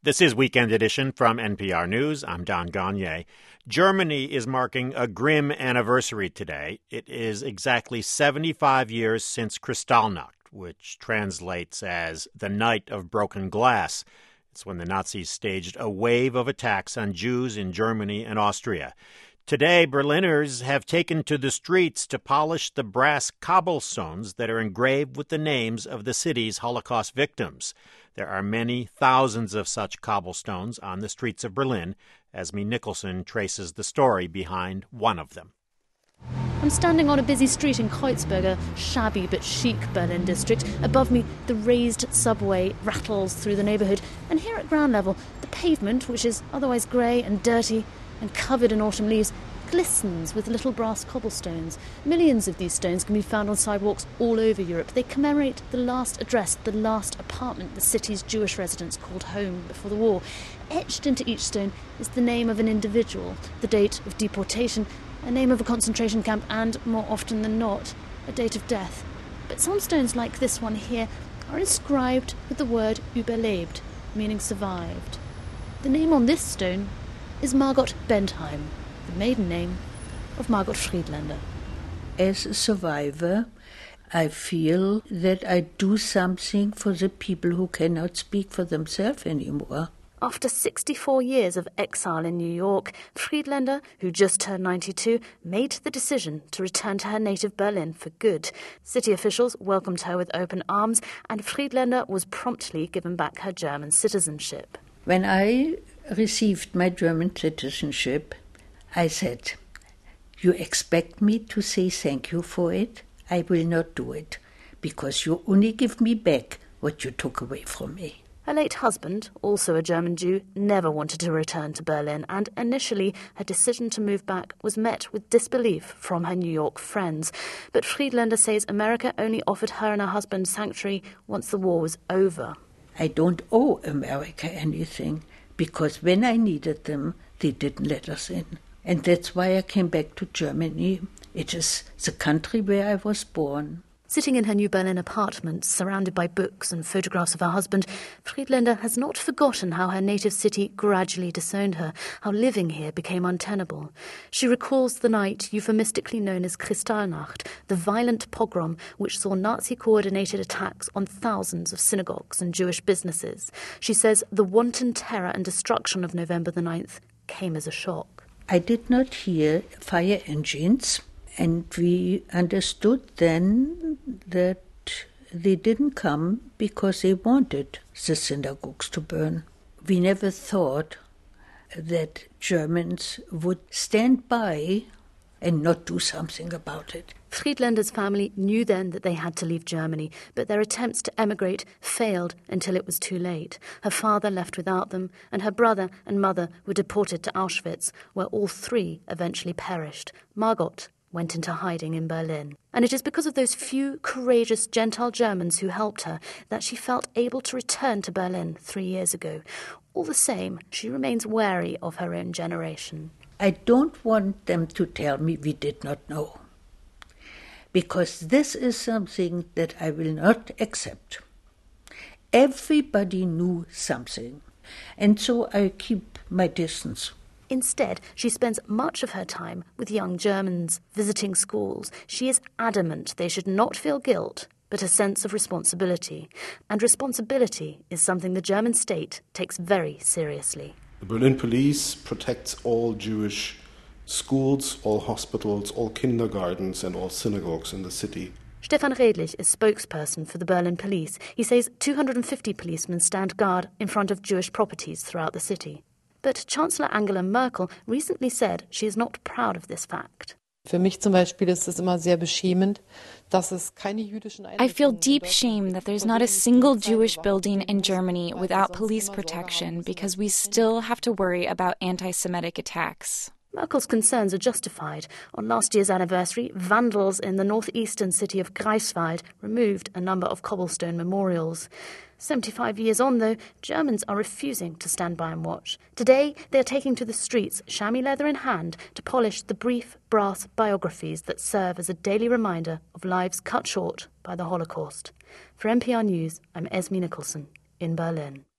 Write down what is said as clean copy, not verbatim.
This is Weekend Edition from NPR News. I'm Don Gagné. Germany is marking a grim anniversary today. It is exactly 75 years since Kristallnacht, which translates as the Night of Broken Glass. It's when the Nazis staged a wave of attacks on Jews in Germany and Austria. Today, Berliners have taken to the streets to polish the brass cobblestones that are engraved with the names of the city's Holocaust victims. There are many thousands of such cobblestones on the streets of Berlin. Esme Nicholson traces the story behind one of them. I'm standing on a busy street in Kreuzberg, a shabby but chic Berlin district. Above me, the raised subway rattles through the neighbourhood. And here at ground level, the pavement, which is otherwise grey and dirty and covered in autumn leaves, glistens with little brass cobblestones. Millions of these stones can be found on sidewalks all over Europe. They commemorate the last address, the last apartment the city's Jewish residents called home before the war. Etched into each stone is the name of an individual, the date of deportation, a name of a concentration camp, and, more often than not, a date of death. But some stones, like this one here, are inscribed with the word überlebt, meaning survived. The name on this stone is Margot Bentheim, the maiden name of Margot Friedländer. As a survivor, I feel that I do something for the people who cannot speak for themselves anymore. After 64 years of exile in New York, Friedländer, who just turned 92, made the decision to return to her native Berlin for good. City officials welcomed her with open arms, and Friedländer was promptly given back her German citizenship. When I received my German citizenship, I said, "You expect me to say thank you for it? I will not do it, because you only give me back what you took away from me." Her late husband, also a German Jew, never wanted to return to Berlin, and initially her decision to move back was met with disbelief from her New York friends. But Friedländer says America only offered her and her husband sanctuary once the war was over. I don't owe America anything, because when I needed them, they didn't let us in. And that's why I came back to Germany. It is the country where I was born. Sitting in her new Berlin apartment, surrounded by books and photographs of her husband, Friedländer has not forgotten how her native city gradually disowned her, how living here became untenable. She recalls the night euphemistically known as Kristallnacht, the violent pogrom which saw Nazi-coordinated attacks on thousands of synagogues and Jewish businesses. She says the wanton terror and destruction of November the 9th came as a shock. I did not hear fire engines, and we understood then that they didn't come because they wanted the synagogues to burn. We never thought that Germans would stand by and not do something about it. Friedländer's family knew then that they had to leave Germany, but their attempts to emigrate failed until it was too late. Her father left without them, and her brother and mother were deported to Auschwitz, where all three eventually perished. Margot went into hiding in Berlin. And it is because of those few courageous Gentile Germans who helped her that she felt able to return to Berlin 3 years ago. All the same, she remains wary of her own generation. I don't want them to tell me we did not know, because this is something that I will not accept. Everybody knew something, and so I keep my distance. Instead, she spends much of her time with young Germans, visiting schools. She is adamant they should not feel guilt, but a sense of responsibility. And responsibility is something the German state takes very seriously. The Berlin police protects all Jewish schools, all hospitals, all kindergartens and all synagogues in the city. Stefan Redlich is spokesperson for the Berlin police. He says 250 policemen stand guard in front of Jewish properties throughout the city. But Chancellor Angela Merkel recently said she is not proud of this fact. Für mich zum Beispiel ist es immer sehr beschämend, dass es keine jüdischen Einrichtungen. I feel deep shame that there's not a single Jewish building in Germany without police protection because we still have to worry about anti-Semitic attacks. Merkel's concerns are justified. On last year's anniversary, vandals in the northeastern city of Greifswald removed a number of cobblestone memorials. 75 years on, though, Germans are refusing to stand by and watch. Today, they are taking to the streets, chamois leather in hand, to polish the brief brass biographies that serve as a daily reminder of lives cut short by the Holocaust. For NPR News, I'm Esme Nicholson in Berlin.